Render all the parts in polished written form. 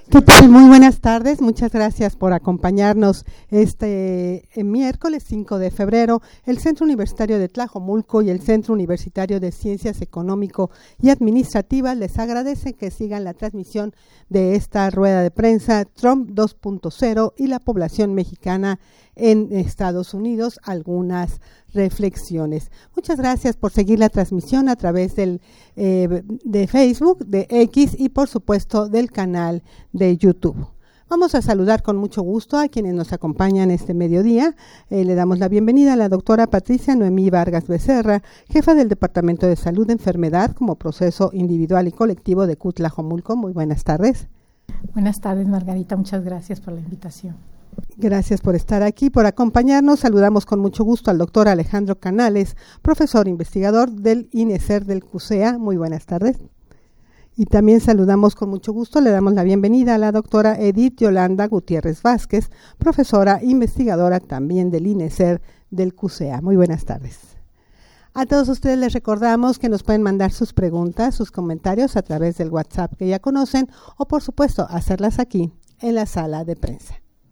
¿Qué tal? Muy buenas tardes. Muchas gracias por acompañarnos este miércoles 5 de febrero. El Centro Universitario de Tlajomulco y el Centro Universitario de Ciencias Económico y Administrativas les agradecen que sigan la transmisión de esta rueda de prensa Trump 2.0 y la población mexicana en Estados Unidos, algunas reflexiones. Muchas gracias por seguir la transmisión a través de Facebook, de X y por supuesto del canal de YouTube. Vamos a saludar con mucho gusto a quienes nos acompañan este mediodía. Le damos la bienvenida a la doctora Patricia Noemí Vargas Becerra, jefa del Departamento de Salud de Enfermedad como Proceso Individual y Colectivo de CUT Tlajomulco. Muy buenas tardes. Buenas tardes, Margarita. Muchas gracias por la invitación. Gracias por estar aquí, por acompañarnos. Saludamos con mucho gusto al doctor Alejandro Canales, profesor investigador del INESER del CUSEA. Muy buenas tardes. Y también saludamos con mucho gusto, le damos la bienvenida a la doctora Edith Yolanda Gutiérrez Vázquez, profesora investigadora también del INESER del CUSEA. Muy buenas tardes. A todos ustedes les recordamos que nos pueden mandar sus preguntas, sus comentarios a través del WhatsApp que ya conocen o por supuesto hacerlas aquí en la sala de prensa.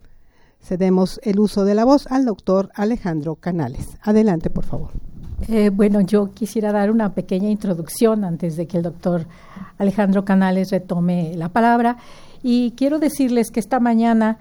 Cedemos el uso de la voz al doctor Alejandro Canales. Adelante, por favor. Bueno, yo quisiera dar una pequeña introducción antes de que el doctor Alejandro Canales retome la palabra. Y quiero decirles que esta mañana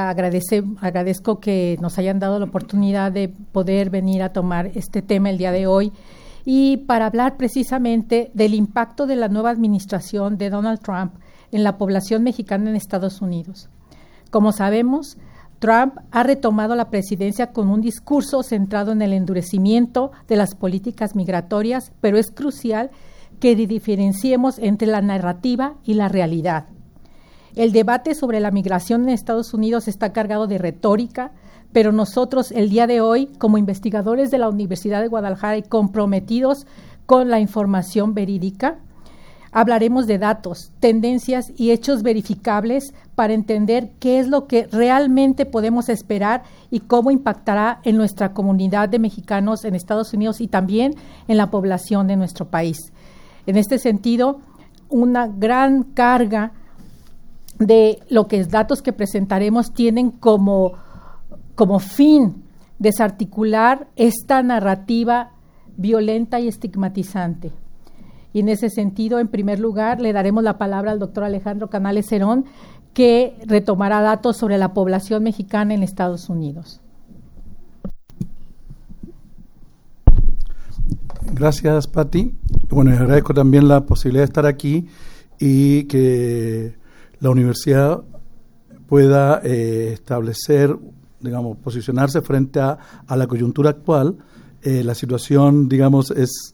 agradezco que nos hayan dado la oportunidad de poder venir a tomar este tema el día de hoy y para hablar precisamente del impacto de la nueva administración de Donald Trump en la población mexicana en Estados Unidos. Como sabemos, Trump ha retomado la presidencia con un discurso centrado en el endurecimiento de las políticas migratorias, pero es crucial que diferenciemos entre la narrativa y la realidad. El debate sobre la migración en Estados Unidos está cargado de retórica, pero nosotros el día de hoy, como investigadores de la Universidad de Guadalajara y comprometidos con la información verídica, hablaremos de datos, tendencias y hechos verificables para entender qué es lo que realmente podemos esperar y cómo impactará en nuestra comunidad de mexicanos en Estados Unidos y también en la población de nuestro país. En este sentido, una gran carga de lo que es datos que presentaremos tienen como fin desarticular esta narrativa violenta y estigmatizante. Y en ese sentido, en primer lugar, le daremos la palabra al doctor Alejandro Canales Cerón, que retomará datos sobre la población mexicana en Estados Unidos. Gracias, Pati. Bueno, les agradezco también la posibilidad de estar aquí y que la universidad pueda establecer, digamos, posicionarse frente a la coyuntura actual. La situación, digamos,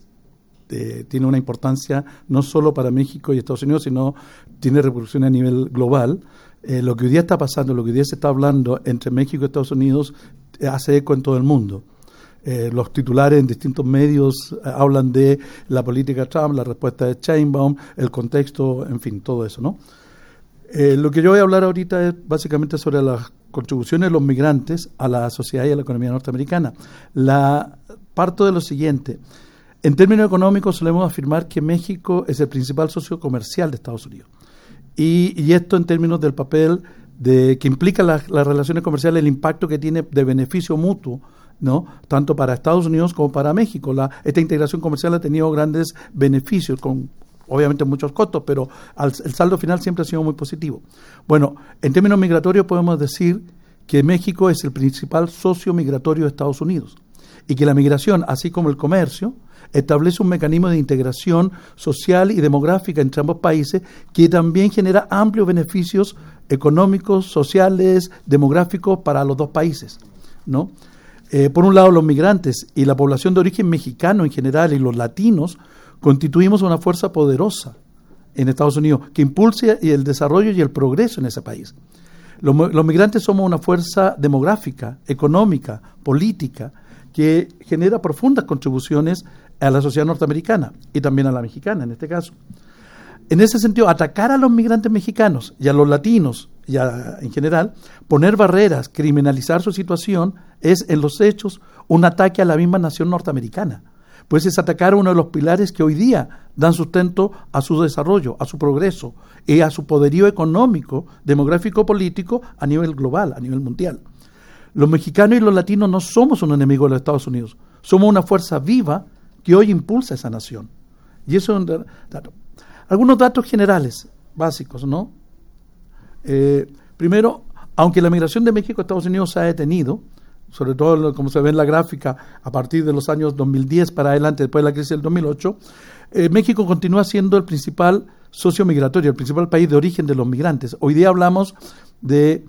tiene una importancia no solo para México y Estados Unidos, sino tiene repercusiones a nivel global. Lo que hoy día está pasando, lo que hoy día se está hablando entre México y Estados Unidos hace eco en todo el mundo. Los titulares en distintos medios hablan de la política Trump, la respuesta de Sheinbaum, el contexto, en fin, todo eso, ¿no? Lo que yo voy a hablar ahorita es básicamente sobre las contribuciones de los migrantes a la sociedad y a la economía norteamericana. Parto de lo siguiente. En términos económicos solemos afirmar que México es el principal socio comercial de Estados Unidos. Y esto en términos del papel que implica las relaciones comerciales, el impacto que tiene de beneficio mutuo, ¿no? Tanto para Estados Unidos como para México. Esta integración comercial ha tenido grandes beneficios, con obviamente muchos costos, pero el saldo final siempre ha sido muy positivo. Bueno, en términos migratorios podemos decir que México es el principal socio migratorio de Estados Unidos y que la migración, así como el comercio, establece un mecanismo de integración social y demográfica entre ambos países que también genera amplios beneficios económicos, sociales, demográficos para los dos países, ¿no? Por un lado, los migrantes y la población de origen mexicano en general y los latinos constituimos una fuerza poderosa en Estados Unidos que impulse el desarrollo y el progreso en ese país. Los migrantes somos una fuerza demográfica, económica, política, que genera profundas contribuciones a la sociedad norteamericana y también a la mexicana en este caso. En ese sentido, atacar a los migrantes mexicanos y a los latinos y en general, poner barreras, criminalizar su situación es en los hechos un ataque a la misma nación norteamericana, pues es atacar uno de los pilares que hoy día dan sustento a su desarrollo, a su progreso y a su poderío económico, demográfico, político a nivel global, a nivel mundial. Los mexicanos y los latinos no somos un enemigo de los Estados Unidos, somos una fuerza viva que hoy impulsa esa nación. Y eso es un dato. Algunos datos generales, básicos, ¿no? Primero, aunque la migración de México a Estados Unidos se ha detenido, sobre todo como se ve en la gráfica, a partir de los años 2010 para adelante, después de la crisis del 2008, México continúa siendo el principal socio migratorio, el principal país de origen de los migrantes. Hoy día hablamos de,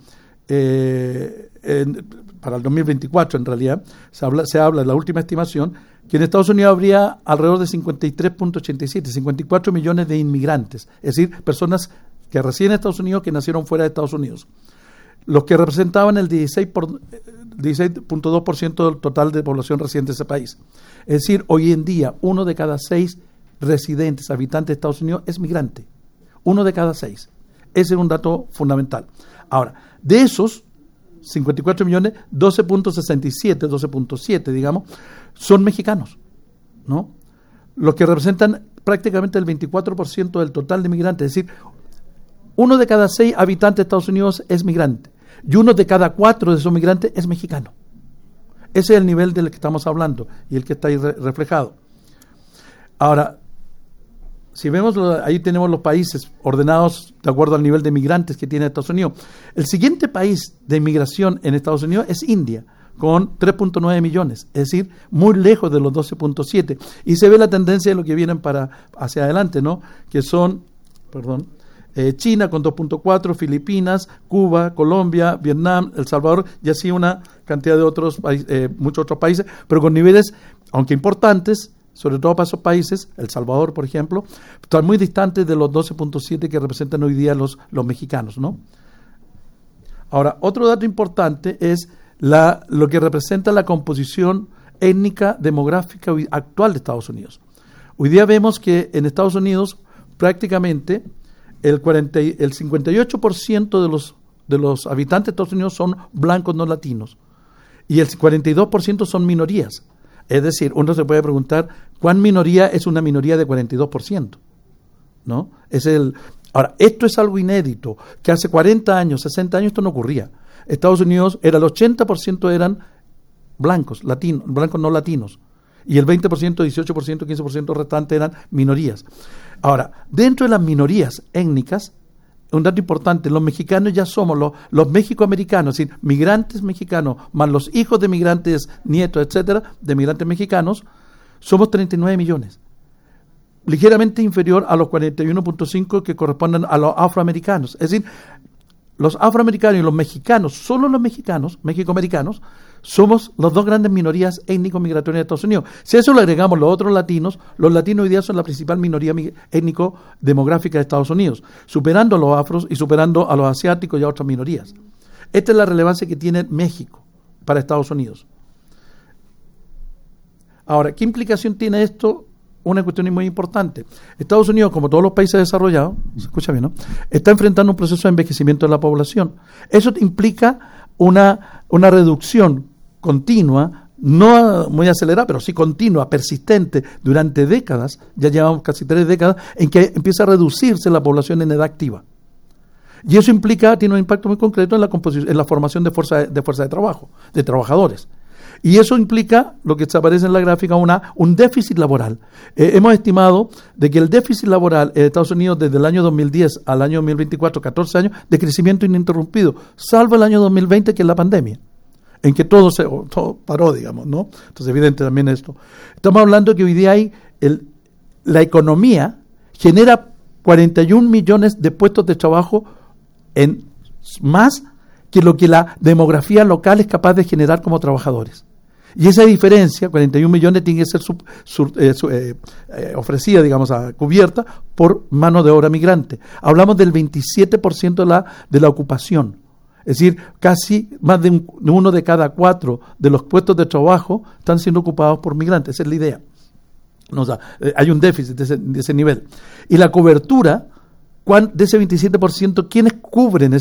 para el 2024 en realidad, se habla de la última estimación, que en Estados Unidos habría alrededor de 53.87, 54 millones de inmigrantes, es decir, personas que residen en Estados Unidos que nacieron fuera de Estados Unidos, los que representaban el 16.2% del total de población residente de ese país. Es decir, hoy en día, 1 de cada 6 residentes, habitantes de Estados Unidos es migrante. 1 de cada 6. Ese es un dato fundamental. Ahora, de esos 54 millones, 12.7, digamos, son mexicanos, ¿no? Los que representan prácticamente el 24% del total de migrantes. Es decir, 1 de cada 6 habitantes de Estados Unidos es migrante y 1 de cada 4 de esos migrantes es mexicano. Ese es el nivel del que estamos hablando y el que está ahí reflejado. Ahora, si vemos, ahí tenemos los países ordenados de acuerdo al nivel de migrantes que tiene Estados Unidos. El siguiente país de inmigración en Estados Unidos es India, con 3.9 millones, es decir, muy lejos de los 12.7. Y se ve la tendencia de lo que vienen hacia adelante, ¿no? Que son, China con 2.4, Filipinas, Cuba, Colombia, Vietnam, El Salvador y así una cantidad de otros países, muchos otros países, pero con niveles, aunque importantes, sobre todo para esos países, El Salvador, por ejemplo, están muy distantes de los 12.7 que representan hoy día los mexicanos, ¿no? Ahora, otro dato importante es lo que representa la composición étnica, demográfica actual de Estados Unidos. Hoy día vemos que en Estados Unidos prácticamente el 58% de los habitantes de Estados Unidos son blancos no latinos y el 42% son minorías. Es decir, uno se puede preguntar, ¿cuán minoría es una minoría de 42%? ¿No? Ahora, esto es algo inédito, que hace 40 años, 60 años esto no ocurría. Estados Unidos el 80% eran blancos no latinos, y el 20%, 18%, 15% restante eran minorías. Ahora, dentro de las minorías étnicas, un dato importante, los mexicanos ya somos los mexicoamericanos, es decir, migrantes mexicanos, más los hijos de migrantes, nietos, etcétera, de migrantes mexicanos, somos 39 millones. Ligeramente inferior a los 41.5 que corresponden a los afroamericanos. Es decir, los afroamericanos y los mexicanos, solo los mexicanos, mexicoamericanos, somos las dos grandes minorías étnico-migratorias de Estados Unidos. Si a eso le agregamos los latinos hoy día son la principal minoría étnico-demográfica de Estados Unidos, superando a los afros y superando a los asiáticos y a otras minorías. Esta es la relevancia que tiene México para Estados Unidos. Ahora, ¿qué implicación tiene esto? Una cuestión muy importante. Estados Unidos, como todos los países desarrollados, se escucha bien, ¿no?, está enfrentando un proceso de envejecimiento de la población. Eso implica una reducción continua, no muy acelerada, pero sí continua, persistente, durante décadas, ya llevamos casi 3 décadas, en que empieza a reducirse la población en edad activa. Y eso tiene un impacto muy concreto en la formación de fuerza de trabajo, de trabajadores. Y eso implica, lo que aparece en la gráfica, un déficit laboral. Hemos estimado de que el déficit laboral en Estados Unidos desde el año 2010 al año 2024, 14 años de crecimiento ininterrumpido, salvo el año 2020, que es la pandemia, en que todo paró, digamos, ¿no? Entonces, evidente también esto. Estamos hablando de que hoy día la economía genera 41 millones de puestos de trabajo en más que lo que la demografía local es capaz de generar como trabajadores. Y esa diferencia, 41 millones, tiene que ser ofrecida, digamos, cubierta por mano de obra migrante. Hablamos del 27% de la ocupación. Es decir, casi más de 1 de cada 4 de los puestos de trabajo están siendo ocupados por migrantes. Esa es la idea. Hay un déficit de ese nivel. Y la cobertura de ese 27%, ¿quiénes cubren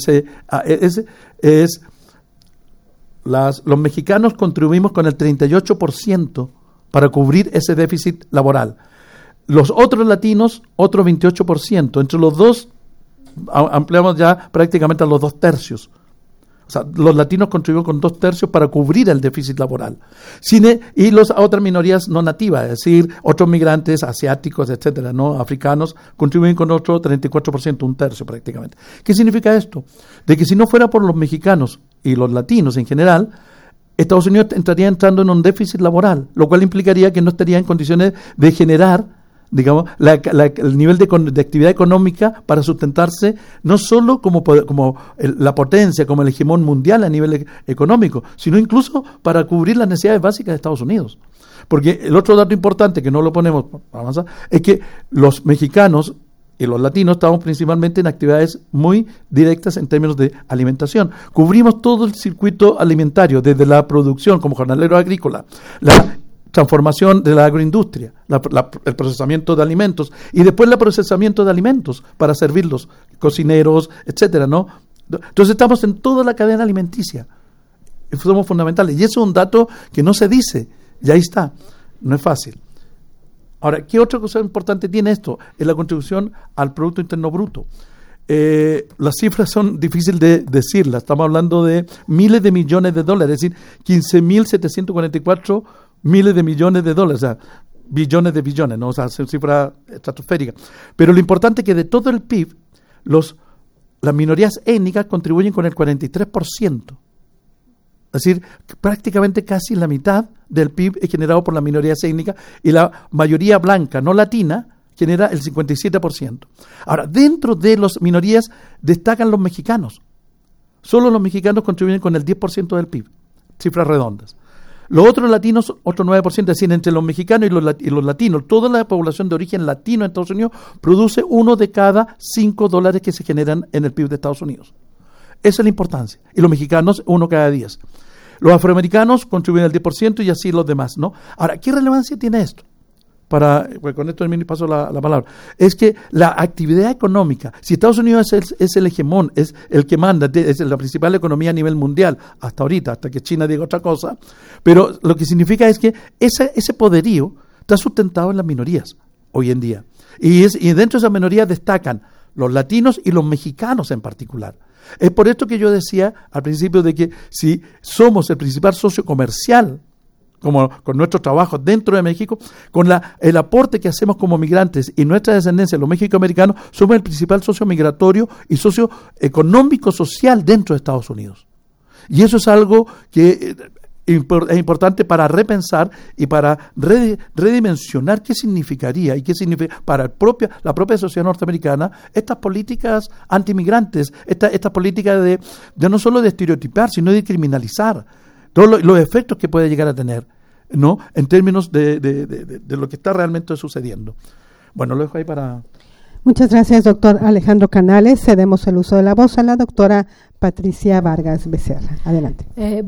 los mexicanos contribuimos con el 38% para cubrir ese déficit laboral. Los otros latinos, otro 28%. Entre los dos, ampliamos ya prácticamente a los 2/3. O sea, los latinos contribuyen con 2/3 para cubrir el déficit laboral. Y las otras minorías no nativas, es decir, otros migrantes asiáticos, etcétera, no africanos, contribuyen con otro 34%, 1/3 prácticamente. ¿Qué significa esto? De que si no fuera por los mexicanos y los latinos en general, Estados Unidos estaría entrando en un déficit laboral, lo cual implicaría que no estaría en condiciones de generar, digamos, el nivel de actividad económica para sustentarse no solo como la potencia, como el hegemón mundial a nivel económico, sino incluso para cubrir las necesidades básicas de Estados Unidos. Porque el otro dato importante que no lo ponemos para avanzar es que los mexicanos y los latinos estamos principalmente en actividades muy directas en términos de alimentación. Cubrimos todo el circuito alimentario, desde la producción como jornalero agrícola, la transformación de la agroindustria, el procesamiento de alimentos y después el procesamiento de alimentos para servirlos, cocineros, etcétera, ¿no? Entonces estamos en toda la cadena alimenticia. Somos fundamentales. Y eso es un dato que no se dice. Y ahí está. No es fácil. Ahora, ¿qué otra cosa importante tiene esto? Es la contribución al Producto Interno Bruto. Las cifras son difíciles de decirlas. Estamos hablando de miles de millones de dólares, es decir, 15.744 miles de millones de dólares, o sea, billones de billones, ¿no? O sea, es cifra estratosférica. Pero lo importante es que de todo el PIB, las minorías étnicas contribuyen con el 43%. Es decir, prácticamente casi la mitad del PIB es generado por las minorías étnicas y la mayoría blanca, no latina, genera el 57%. Ahora, dentro de las minorías destacan los mexicanos. Solo los mexicanos contribuyen con el 10% del PIB, cifras redondas. Los otros latinos, otro 9%, es decir, entre los mexicanos y los latinos, toda la población de origen latino en Estados Unidos produce 1 de cada 5 dólares que se generan en el PIB de Estados Unidos. Esa es la importancia. Y los mexicanos, 1 cada 10. Los afroamericanos contribuyen al 10% y así los demás, ¿no? Ahora, ¿qué relevancia tiene esto? Con esto termino y paso la palabra. Es que la actividad económica, si Estados Unidos es el hegemón, es el que manda, es la principal economía a nivel mundial, hasta ahorita, hasta que China diga otra cosa, pero lo que significa es que ese poderío está sustentado en las minorías hoy en día. Y dentro de esas minorías destacan los latinos y los mexicanos en particular. Es por esto que yo decía al principio de que si somos el principal socio comercial, como con nuestros trabajos dentro de México, con el aporte que hacemos como migrantes y nuestra descendencia, los mexicoamericanos, somos el principal socio migratorio y socio económico social dentro de Estados Unidos. Y eso es algo que es importante para repensar y para redimensionar qué significaría y qué significa para la propia sociedad norteamericana estas políticas antimigrantes, estas políticas de no solo de estereotipar, sino de criminalizar todos los efectos que puede llegar a tener, ¿no? En términos de lo que está realmente sucediendo. Bueno, lo dejo ahí para... Muchas gracias, doctor Alejandro Canales. Cedemos el uso de la voz a la doctora Patricia Vargas Becerra. Adelante.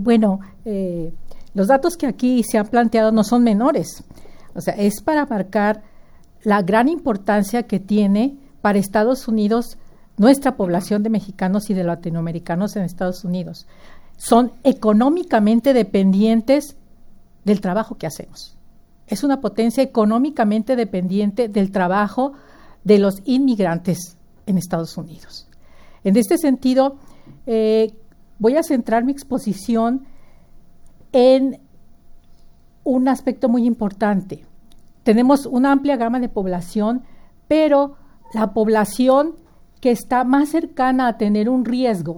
Los datos que aquí se han planteado no son menores. O sea, es para marcar la gran importancia que tiene para Estados Unidos nuestra población de mexicanos y de latinoamericanos en Estados Unidos. Son económicamente dependientes del trabajo que hacemos. Es una potencia económicamente dependiente del trabajo de los inmigrantes en Estados Unidos. En este sentido, voy a centrar mi exposición en un aspecto muy importante. Tenemos una amplia gama de población, pero la población que está más cercana a tener un riesgo,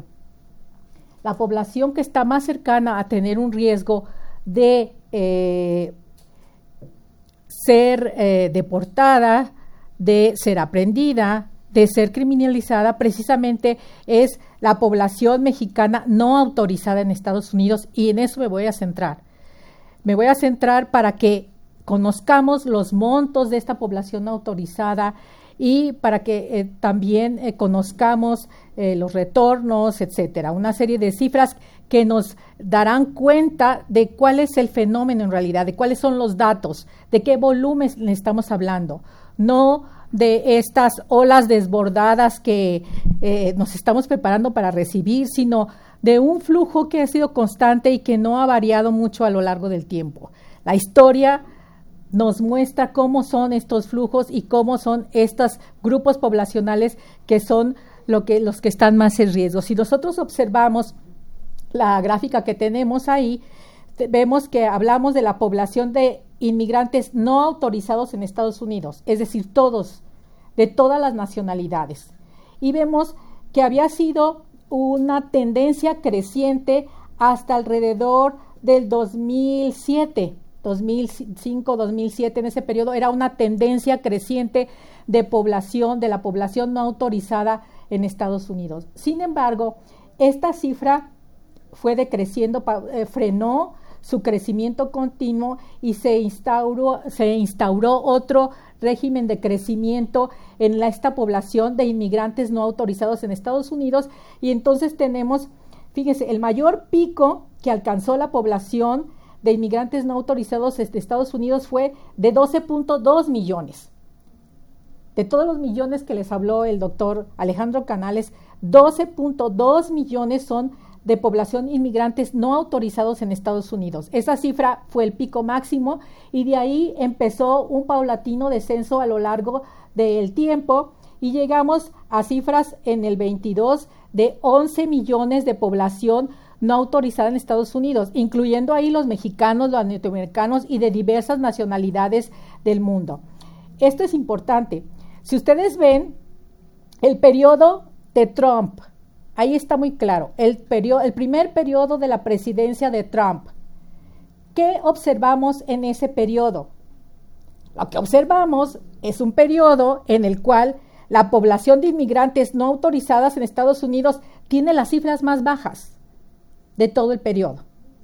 de ser deportada, de ser aprendida, de ser criminalizada, precisamente es la población mexicana no autorizada en Estados Unidos, y en eso me voy a centrar. Me voy a centrar para que conozcamos los montos de esta población no autorizada y para que también conozcamos los retornos, etcétera. Una serie de cifras que nos darán cuenta de cuál es el fenómeno en realidad, de cuáles son los datos, de qué volumen le estamos hablando. No de estas olas desbordadas que nos estamos preparando para recibir, sino de un flujo que ha sido constante y que no ha variado mucho a lo largo del tiempo. La historia nos muestra cómo son estos flujos y cómo son estos grupos poblacionales que son los que están más en riesgo. Si nosotros observamos la gráfica que tenemos ahí, vemos que hablamos de la población de inmigrantes no autorizados en Estados Unidos, es decir, todos, de todas las nacionalidades. Y vemos que había sido una tendencia creciente hasta alrededor del 2007, 2005, 2007, en ese periodo era una tendencia creciente de la población no autorizada en Estados Unidos. Sin embargo, esta cifra fue decreciendo, frenó su crecimiento continuo y se instauró otro régimen de crecimiento en esta población de inmigrantes no autorizados en Estados Unidos, y entonces tenemos, fíjense, el mayor pico que alcanzó la población de inmigrantes no autorizados de Estados Unidos fue de 12.2 millones. De todos los millones que les habló el doctor Alejandro Canales, 12.2 millones son de población inmigrantes no autorizados en Estados Unidos. Esa cifra fue el pico máximo y de ahí empezó un paulatino descenso a lo largo del tiempo y llegamos a cifras en el 22 de 11 millones de población no autorizada en Estados Unidos, incluyendo ahí los mexicanos, los norteamericanos y de diversas nacionalidades del mundo. Esto es importante. Si ustedes ven el periodo de Trump, ahí está muy claro, el primer periodo de la presidencia de Trump. ¿Qué observamos en ese periodo? Lo que observamos es un periodo en el cual la población de inmigrantes no autorizadas en Estados Unidos tiene las cifras más bajas de todo el periodo.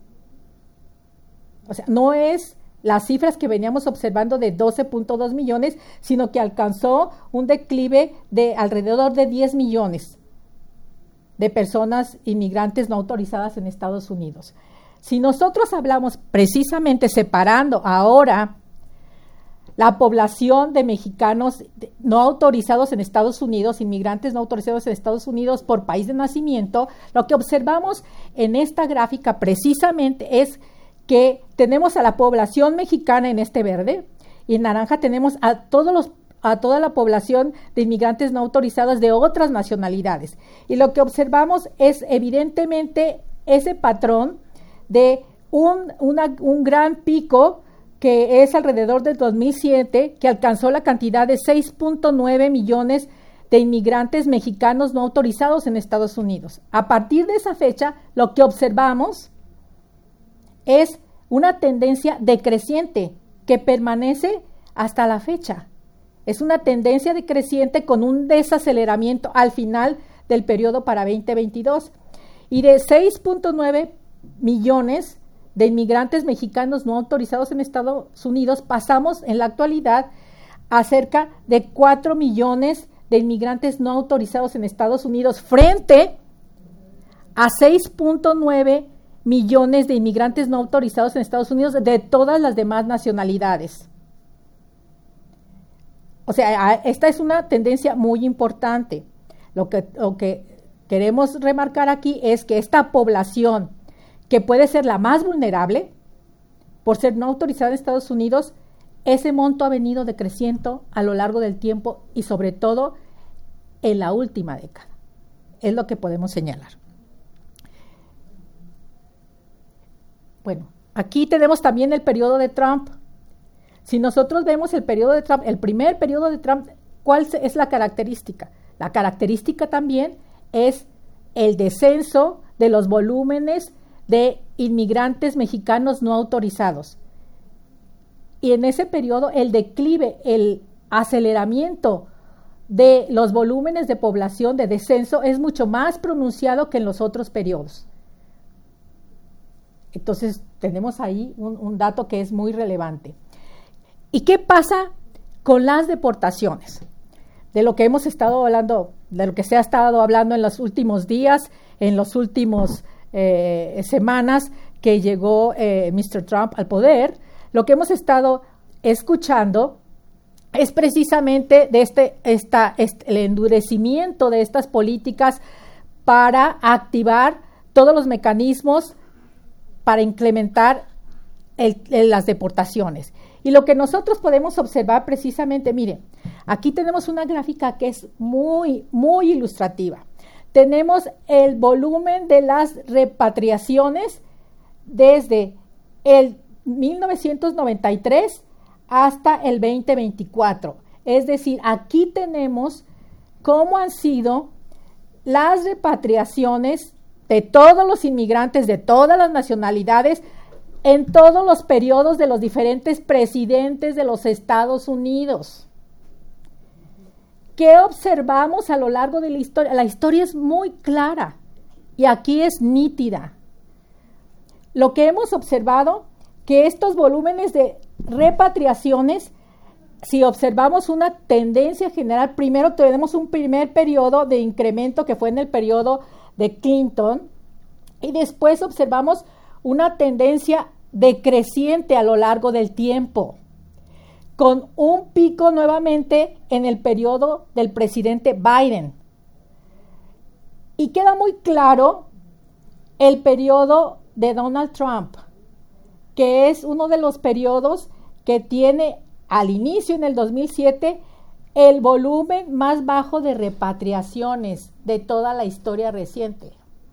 O sea, no es las cifras que veníamos observando de 12.2 millones, sino que alcanzó un declive de alrededor de 10 millones de personas inmigrantes no autorizadas en Estados Unidos. Si nosotros hablamos precisamente separando ahora la población de mexicanos no autorizados en Estados Unidos, inmigrantes no autorizados en Estados Unidos por país de nacimiento, lo que observamos en esta gráfica precisamente es que tenemos a la población mexicana en este verde y en naranja tenemos a toda la población de inmigrantes no autorizados de otras nacionalidades. Y lo que observamos es evidentemente ese patrón de un gran pico que es alrededor del 2007, que alcanzó la cantidad de 6.9 millones de inmigrantes mexicanos no autorizados en Estados Unidos. A partir de esa fecha, lo que observamos es una tendencia decreciente que permanece hasta la fecha. Es una tendencia decreciente con un desaceleramiento al final del periodo para 2022. Y de 6.9 millones de inmigrantes mexicanos no autorizados en Estados Unidos, pasamos en la actualidad a cerca de 4 millones de inmigrantes no autorizados en Estados Unidos frente a 6.9 millones de inmigrantes no autorizados en Estados Unidos de todas las demás nacionalidades. O sea, esta es una tendencia muy importante. Lo que queremos remarcar aquí es que esta población, que puede ser la más vulnerable por ser no autorizada en Estados Unidos, ese monto ha venido decreciendo a lo largo del tiempo y sobre todo en la última década. Es lo que podemos señalar. Bueno, aquí tenemos también el periodo de Trump. Si nosotros vemos el periodo de Trump, el primer periodo de Trump, ¿cuál es la característica? La característica también es el descenso de los volúmenes de inmigrantes mexicanos no autorizados. Y en ese periodo el declive, el aceleramiento de los volúmenes de población de descenso es mucho más pronunciado que en los otros periodos. Entonces tenemos ahí un dato que es muy relevante. ¿Y qué pasa con las deportaciones? De lo que hemos estado hablando, de lo que se ha estado hablando en los últimos días, en los últimos semanas que llegó Mr. Trump al poder, lo que hemos estado escuchando es precisamente de el endurecimiento de estas políticas para activar todos los mecanismos para implementar las deportaciones. Y lo que nosotros podemos observar precisamente, mire, aquí tenemos una gráfica que es muy, muy ilustrativa. Tenemos el volumen de las repatriaciones desde el 1993 hasta el 2024. Es decir, aquí tenemos cómo han sido las repatriaciones de todos los inmigrantes, de todas las nacionalidades, en todos los periodos de los diferentes presidentes de los Estados Unidos. ¿Qué observamos a lo largo de la historia? La historia es muy clara y aquí es nítida. Lo que hemos observado, que estos volúmenes de repatriaciones, si observamos una tendencia general, primero tenemos un primer periodo de incremento que fue en el periodo de Clinton y después observamos una tendencia decreciente a lo largo del tiempo, con un pico nuevamente en el periodo del presidente Biden. Y queda muy claro el periodo de Donald Trump, que es uno de los periodos que tiene al inicio, en el 2007, el volumen más bajo de repatriaciones de toda la historia reciente.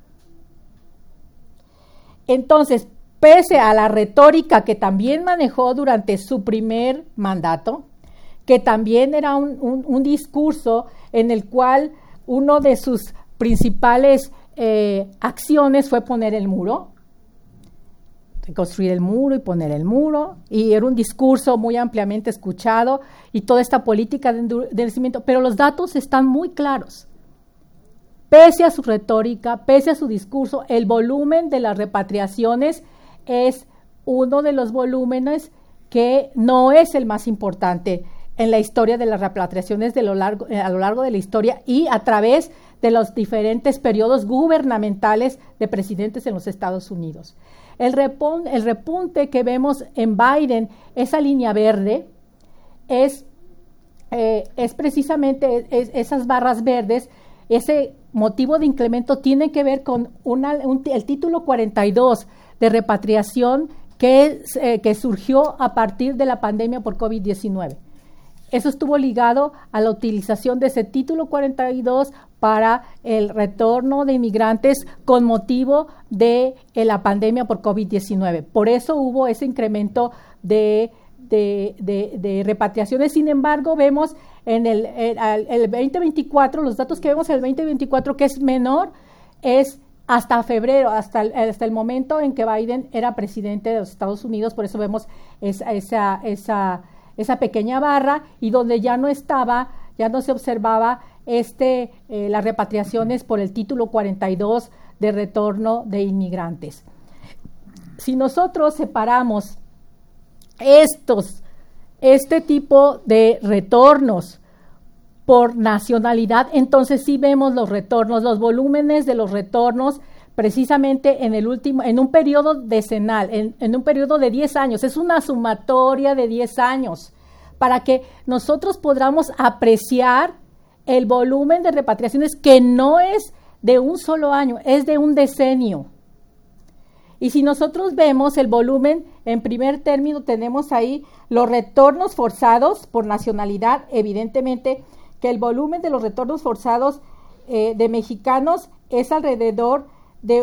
Entonces, pese a la retórica que también manejó durante su primer mandato, que también era un discurso en el cual uno de sus principales acciones fue poner el muro, construir el muro y poner el muro, y era un discurso muy ampliamente escuchado y toda esta política de endurecimiento, pero los datos están muy claros. Pese a su retórica, pese a su discurso, el volumen de las repatriaciones es uno de los volúmenes que no es el más importante en la historia de las repatriaciones a lo largo de la historia y a través de los diferentes periodos gubernamentales de presidentes en los Estados Unidos. El repunte que vemos en Biden, esa línea verde, es precisamente esas barras verdes. Ese motivo de incremento tiene que ver con el título 42 de repatriación que surgió a partir de la pandemia por COVID-19. Eso estuvo ligado a la utilización de ese título 42 para el retorno de inmigrantes con motivo de la pandemia por COVID-19. Por eso hubo ese incremento de repatriaciones. Sin embargo, vemos en el 2024, los datos que vemos en el 2024, que es menor, es hasta febrero, hasta el momento en que Biden era presidente de los Estados Unidos. Por eso vemos esa pequeña barra, y donde ya no se observaba las repatriaciones por el título 42 de retorno de inmigrantes. Si nosotros separamos este tipo de retornos por nacionalidad, entonces sí vemos los volúmenes de los retornos precisamente en un periodo decenal, en un periodo de 10 años. Es una sumatoria de 10 años para que nosotros podamos apreciar el volumen de repatriaciones, que no es de un solo año, es de un decenio. Y si nosotros vemos el volumen, en primer término tenemos ahí los retornos forzados por nacionalidad. Evidentemente que el volumen de los retornos forzados de mexicanos es alrededor de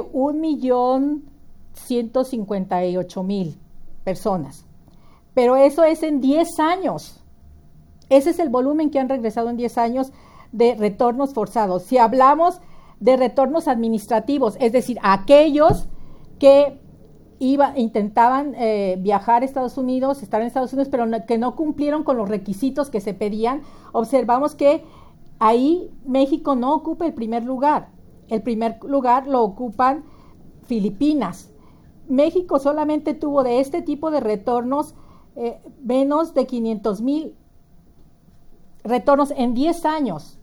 1.158.000 personas. Pero eso es en 10 años. Ese es el volumen que han regresado en 10 años de retornos forzados. Si hablamos de retornos administrativos, es decir, aquellos que intentaban viajar a Estados Unidos, estar en Estados Unidos, pero que no cumplieron con los requisitos que se pedían, observamos que ahí México no ocupa el primer lugar. El primer lugar lo ocupan Filipinas. México solamente tuvo de este tipo de retornos menos de 500,000 retornos en 10 años.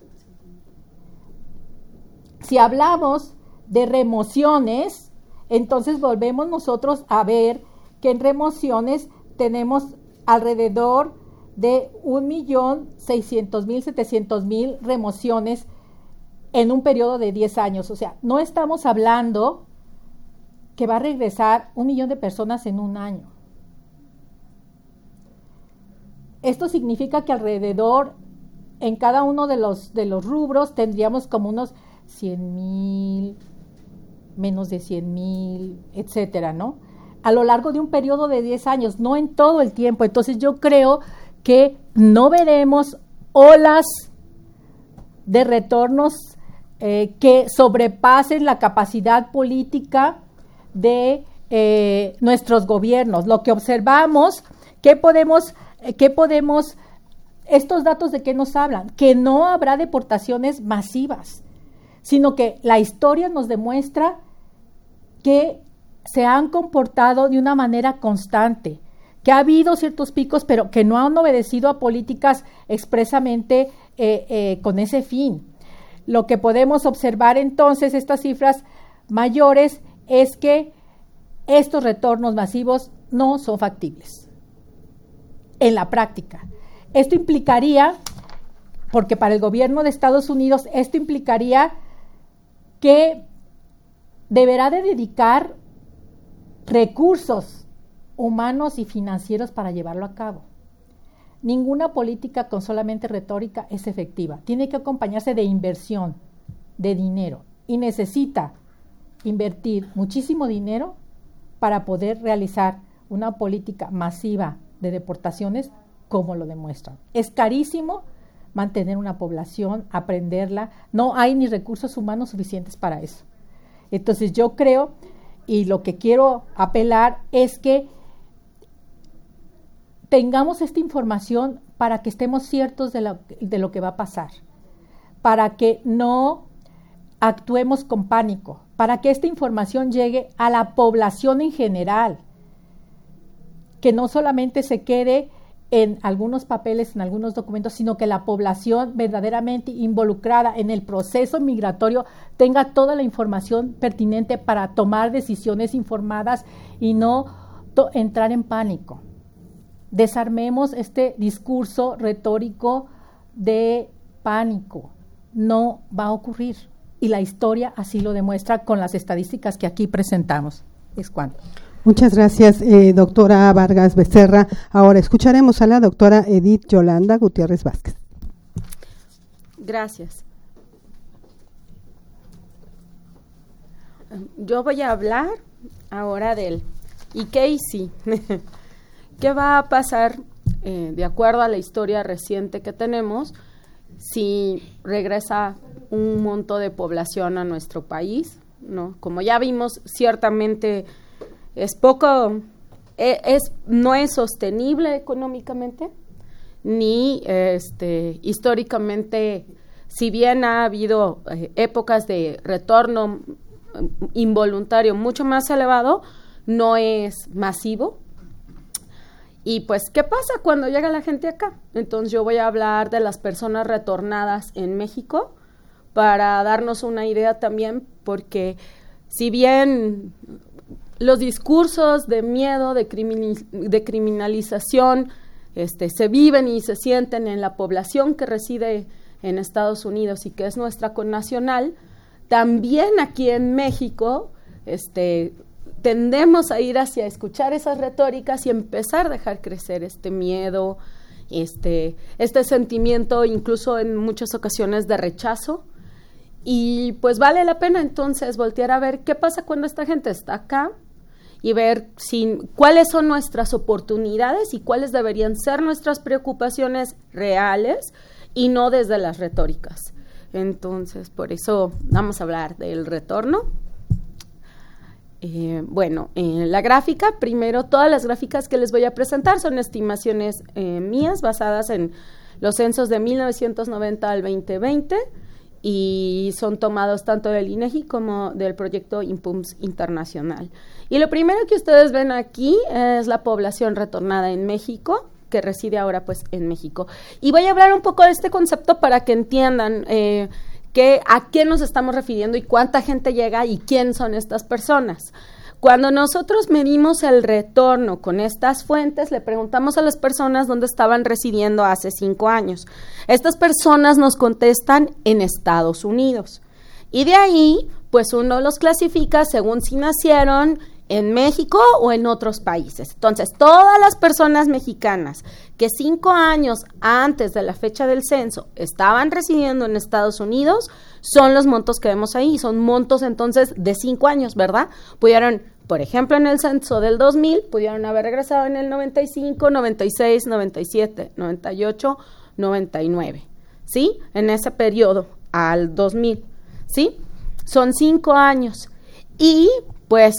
Si hablamos de remociones, entonces volvemos nosotros a ver que en remociones tenemos alrededor de 1.600.000, 700,000 remociones en un periodo de 10 años. O sea, no estamos hablando que va a regresar 1 millón de personas en un año. esto significa que alrededor, en cada uno de los rubros, tendríamos como unos 100,000, menos de 100,000, etcétera, ¿no? A lo largo de un periodo de 10 años, no en todo el tiempo. Entonces yo creo que no veremos olas de retornos que sobrepasen la capacidad política de nuestros gobiernos. Lo que observamos, ¿qué podemos, estos datos de qué nos hablan? Que no habrá deportaciones masivas, sino que la historia nos demuestra que se han comportado de una manera constante, que ha habido ciertos picos, pero que no han obedecido a políticas expresamente con ese fin. Lo que podemos observar entonces, estas cifras mayores, es que estos retornos masivos no son factibles en la práctica. Esto implicaría, porque para el gobierno de Estados Unidos, esto implicaría que deberá de dedicar recursos humanos y financieros para llevarlo a cabo. Ninguna política con solamente retórica es efectiva. Tiene que acompañarse de inversión, de dinero, y necesita invertir muchísimo dinero para poder realizar una política masiva de deportaciones como lo demuestran. Es carísimo mantener una población, aprenderla, no hay ni recursos humanos suficientes para eso. Entonces yo creo, y lo que quiero apelar es que tengamos esta información para que estemos ciertos de lo que va a pasar, para que no actuemos con pánico, para que esta información llegue a la población en general, que no solamente se quede en algunos papeles, en algunos documentos, sino que la población verdaderamente involucrada en el proceso migratorio tenga toda la información pertinente para tomar decisiones informadas y no entrar en pánico. Desarmemos este discurso retórico de pánico. No va a ocurrir. Y la historia así lo demuestra con las estadísticas que aquí presentamos. Es cuanto. Muchas gracias, doctora Vargas Becerra. Ahora escucharemos a la doctora Edith Yolanda Gutiérrez Vázquez. Gracias. Yo voy a hablar ahora del ¿y qué y sí? ¿Qué va a pasar de acuerdo a la historia reciente que tenemos si regresa un monto de población a nuestro país, ¿no? Como ya vimos, ciertamente es poco, no es sostenible económicamente, ni históricamente, si bien ha habido épocas de retorno involuntario mucho más elevado, no es masivo. Y pues, ¿qué pasa cuando llega la gente acá? Entonces yo voy a hablar de las personas retornadas en México para darnos una idea también, porque si bien los discursos de miedo, de criminalización, se viven y se sienten en la población que reside en Estados Unidos y que es nuestra connacional, también aquí en México, tendemos a ir hacia escuchar esas retóricas y empezar a dejar crecer este miedo, este sentimiento, incluso en muchas ocasiones de rechazo. Y pues vale la pena entonces voltear a ver qué pasa cuando esta gente está acá y ver cuáles son nuestras oportunidades y cuáles deberían ser nuestras preocupaciones reales y no desde las retóricas. Entonces, por eso vamos a hablar del retorno. La gráfica, primero, todas las gráficas que les voy a presentar son estimaciones mías basadas en los censos de 1990 al 2020 y son tomados tanto del INEGI como del proyecto INPUMS Internacional. Y lo primero que ustedes ven aquí es la población retornada en México, que reside ahora pues en México. Y voy a hablar un poco de este concepto para que entiendan a qué nos estamos refiriendo y cuánta gente llega y quién son estas personas. Cuando nosotros medimos el retorno con estas fuentes, le preguntamos a las personas dónde estaban residiendo hace 5 años. Estas personas nos contestan en Estados Unidos. Y de ahí, pues uno los clasifica según si nacieron en México o en otros países. Entonces, todas las personas mexicanas que 5 años antes de la fecha del censo estaban residiendo en Estados Unidos, son los montos que vemos ahí, son montos entonces de 5 años, ¿verdad? Pudieron, por ejemplo, en el censo del 2000, pudieron haber regresado en el 95, 96, 97, 98, 99, ¿sí? En ese periodo, al 2000, ¿sí? Son 5 años. Y pues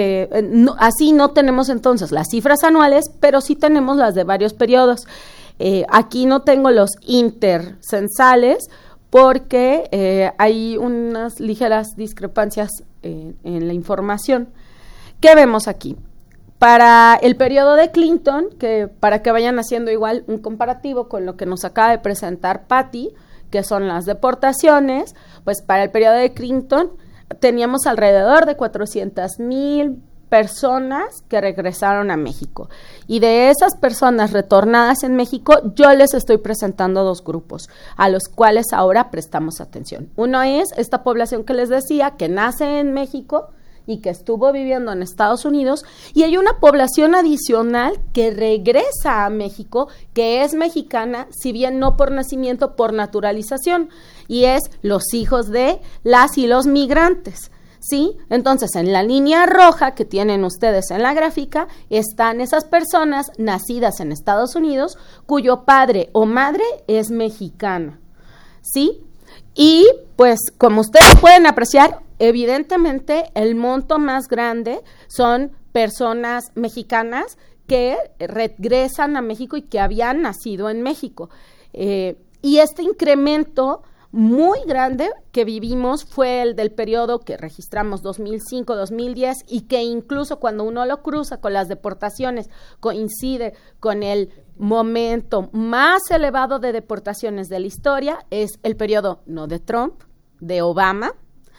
así no tenemos entonces las cifras anuales, pero sí tenemos las de varios periodos. Aquí no tengo los intercensales porque hay unas ligeras discrepancias en la información. ¿Qué vemos aquí? Para el periodo de Clinton, que para que vayan haciendo igual un comparativo con lo que nos acaba de presentar Patti, que son las deportaciones, pues para el periodo de Clinton teníamos alrededor de 400,000 personas que regresaron a México. Y de esas personas retornadas en México, yo les estoy presentando 2 grupos, a los cuales ahora prestamos atención. Uno es esta población que les decía, que nace en México y que estuvo viviendo en Estados Unidos, y hay una población adicional que regresa a México, que es mexicana, si bien no por nacimiento, por naturalización, y es los hijos de las y los migrantes, ¿sí? Entonces, en la línea roja que tienen ustedes en la gráfica, están esas personas nacidas en Estados Unidos, cuyo padre o madre es mexicana, ¿sí? Y, pues, como ustedes pueden apreciar, evidentemente, el monto más grande son personas mexicanas que regresan a México y que habían nacido en México. Y este incremento muy grande que vivimos fue el del periodo que registramos 2005-2010 y que incluso cuando uno lo cruza con las deportaciones coincide con el momento más elevado de deportaciones de la historia. Es el periodo no de Trump, de Obama.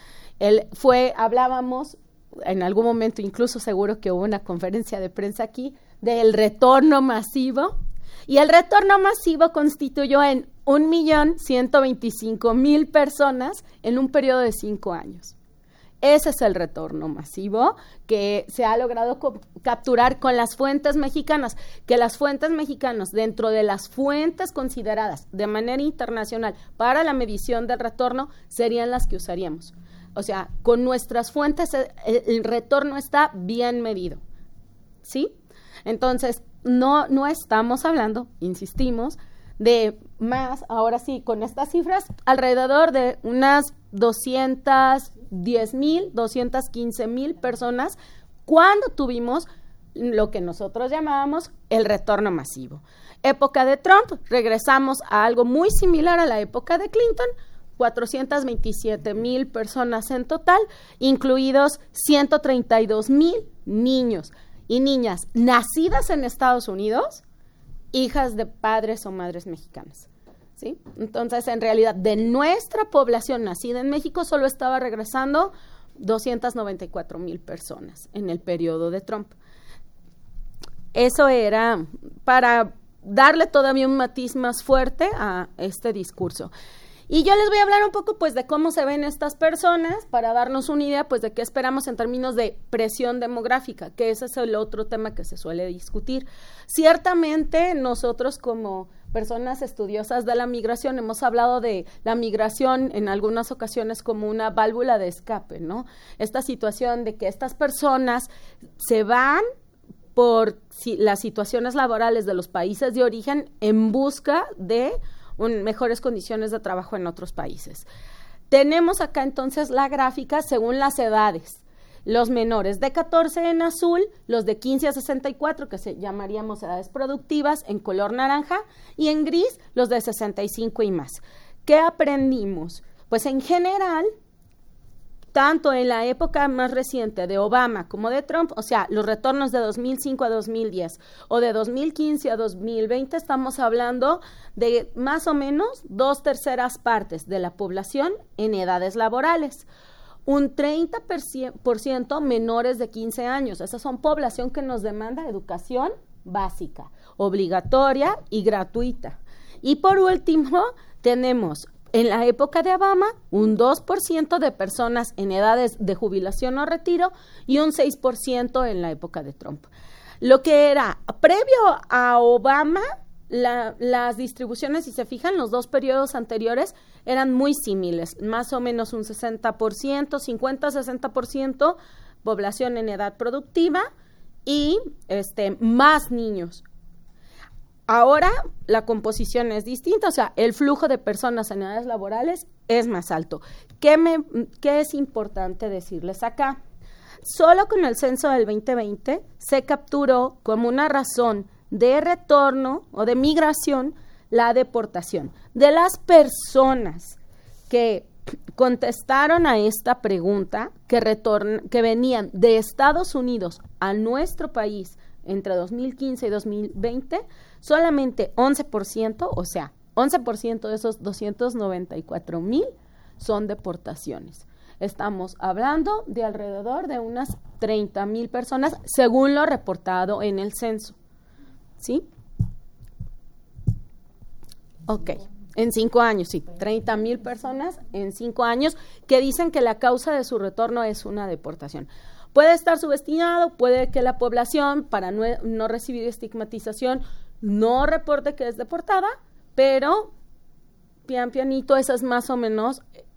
Hablábamos en algún momento, incluso seguro que hubo una conferencia de prensa aquí, del retorno masivo, y el retorno masivo constituyó en 1,125,000 personas en un periodo de 5 años. Ese es el retorno masivo que se ha logrado capturar con las fuentes mexicanas, que las fuentes mexicanas, dentro de las fuentes consideradas de manera internacional para la medición del retorno, serían las que usaríamos. O sea, con nuestras fuentes el retorno está bien medido, ¿sí? Entonces, no estamos hablando, insistimos, de más, ahora sí, con estas cifras, alrededor de unas 210,000, 215,000 personas cuando tuvimos lo que nosotros llamábamos el retorno masivo. Época de Trump, regresamos a algo muy similar a la época de Clinton, 427,000 personas en total, incluidos 132,000 niños y niñas nacidas en Estados Unidos, hijas de padres o madres mexicanas, ¿sí? Entonces, en realidad, de nuestra población nacida en México, solo estaba regresando 294,000 personas en el periodo de Trump. Eso era para darle todavía un matiz más fuerte a este discurso. Y yo les voy a hablar un poco, pues, de cómo se ven estas personas para darnos una idea, pues, de qué esperamos en términos de presión demográfica, que ese es el otro tema que se suele discutir. Ciertamente, nosotros como personas estudiosas de la migración hemos hablado de la migración en algunas ocasiones como una válvula de escape, ¿no? Esta situación de que estas personas se van por las situaciones laborales de los países de origen en busca de mejores condiciones de trabajo en otros países. Tenemos acá entonces la gráfica según las edades. Los menores de 14 en azul, los de 15 a 64, que se llamaríamos edades productivas, en color naranja, y en gris, los de 65 y más. ¿Qué aprendimos? Pues en general, tanto en la época más reciente de Obama como de Trump, o sea, los retornos de 2005 a 2010 o de 2015 a 2020, estamos hablando de más o menos 2/3 partes de la población en edades laborales. Un 30% menores de 15 años. Esas son población que nos demanda educación básica, obligatoria y gratuita. Y por último, tenemos en la época de Obama, un 2% de personas en edades de jubilación o retiro y un 6% en la época de Trump. Lo que era previo a Obama, las distribuciones, si se fijan, los dos periodos anteriores eran muy similares, más o menos un 60%, 50-60% población en edad productiva y más niños. Ahora la composición es distinta, o sea, el flujo de personas en edades laborales es más alto. ¿Qué es importante decirles acá? Solo con el censo del 2020 se capturó como una razón de retorno o de migración la deportación. De las personas que contestaron a esta pregunta, que venían de Estados Unidos a nuestro país entre 2015 y 2020, solamente 11%, o sea, 11% de esos 294,000 son deportaciones. Estamos hablando de alrededor de unas 30,000 personas, según lo reportado en el censo. ¿Sí? Ok, en 5 años, sí, 30,000 personas en 5 años que dicen que la causa de su retorno es una deportación. Puede estar subestimado, puede que la población, para no recibir estigmatización, no reporte que es deportada, pero pianito, esa es más o menos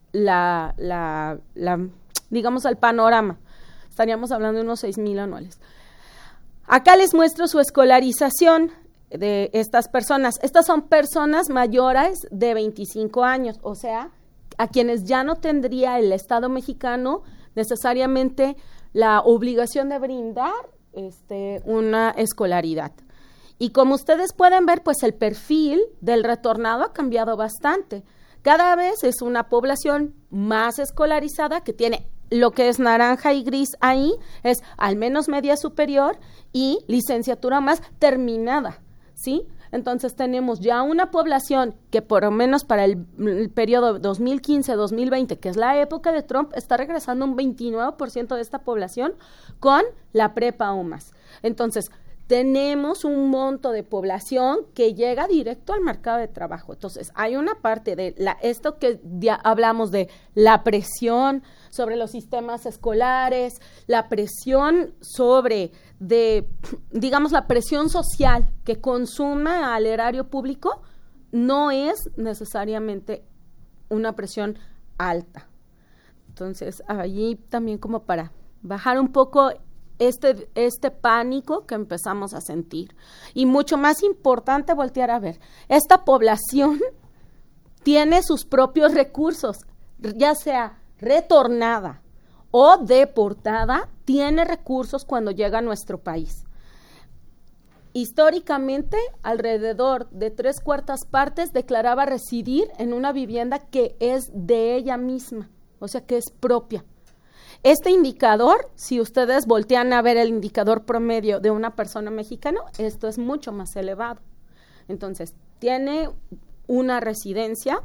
digamos, el panorama. Estaríamos hablando de unos 6,000 anuales. Acá les muestro su escolarización de estas personas. Estas son personas mayores de 25 años, o sea, a quienes ya no tendría el Estado mexicano necesariamente la obligación de brindar una escolaridad. Y como ustedes pueden ver, pues el perfil del retornado ha cambiado bastante. Cada vez es una población más escolarizada que tiene lo que es naranja y gris ahí, es al menos media superior y licenciatura más terminada, ¿sí? Entonces tenemos ya una población que por lo menos para el periodo 2015-2020, que es la época de Trump, está regresando un 29% de esta población con la prepa o más. Entonces, tenemos un monto de población que llega directo al mercado de trabajo. Entonces, hay una parte de esto que ya hablamos de la presión sobre los sistemas escolares, la presión digamos, la presión social que consuma al erario público, no es necesariamente una presión alta. Entonces, allí también como para bajar un poco este pánico que empezamos a sentir. Y mucho más importante voltear a ver, esta población tiene sus propios recursos, ya sea retornada o deportada, tiene recursos cuando llega a nuestro país. Históricamente, alrededor de 3/4 partes declaraba residir en una vivienda que es de ella misma, o sea, que es propia. Este indicador, si ustedes voltean a ver el indicador promedio de una persona mexicana, esto es mucho más elevado. Entonces, tiene una residencia.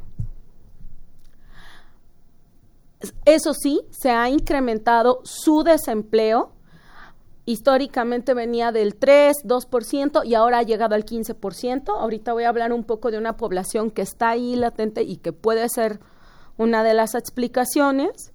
Eso sí, se ha incrementado su desempleo. Históricamente venía del 3-2% y ahora ha llegado al 15%. Ahorita voy a hablar un poco de una población que está ahí latente y que puede ser una de las explicaciones.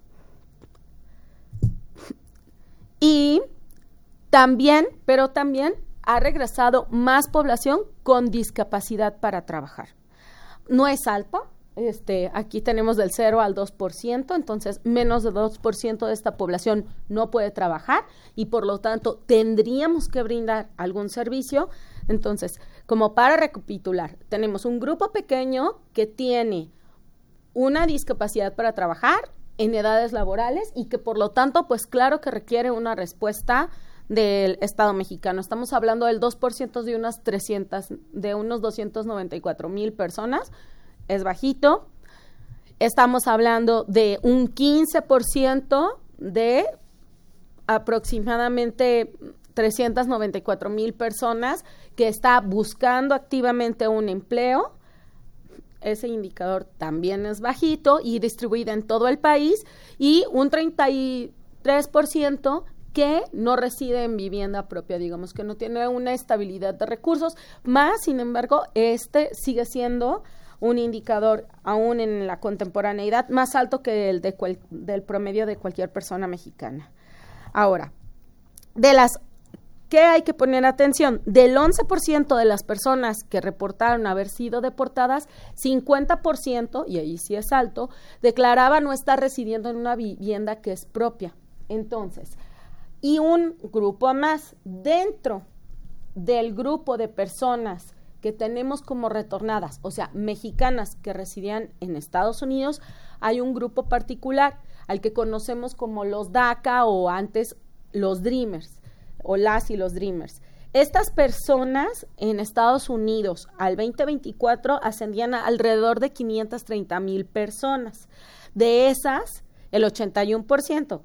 Y también ha regresado más población con discapacidad para trabajar. No es alta, aquí tenemos del 0 al 2%, entonces menos del 2% de esta población no puede trabajar y por lo tanto tendríamos que brindar algún servicio. Entonces, como para recapitular, tenemos un grupo pequeño que tiene una discapacidad para trabajar en edades laborales y que por lo tanto, pues claro que requiere una respuesta del Estado mexicano. Estamos hablando del 2% de unos 294,000 personas, es bajito. Estamos hablando de un 15% de aproximadamente 394,000 personas que está buscando activamente un empleo. Ese indicador también es bajito y distribuido en todo el país, y un 33% que no reside en vivienda propia, digamos que no tiene una estabilidad de recursos, más sin embargo, sigue siendo un indicador aún en la contemporaneidad más alto que el del promedio de cualquier persona mexicana. Ahora, de las ¿Qué hay que poner atención? Del 11% de las personas que reportaron haber sido deportadas, 50%, y ahí sí es alto, declaraba no estar residiendo en una vivienda que es propia. Entonces, y un grupo más, dentro del grupo de personas que tenemos como retornadas, o sea, mexicanas que residían en Estados Unidos, hay un grupo particular al que conocemos como los DACA o antes los Dreamers, o las y los Dreamers. Estas personas en Estados Unidos al 2024 ascendían a alrededor de 530,000 personas. De esas, el 81%,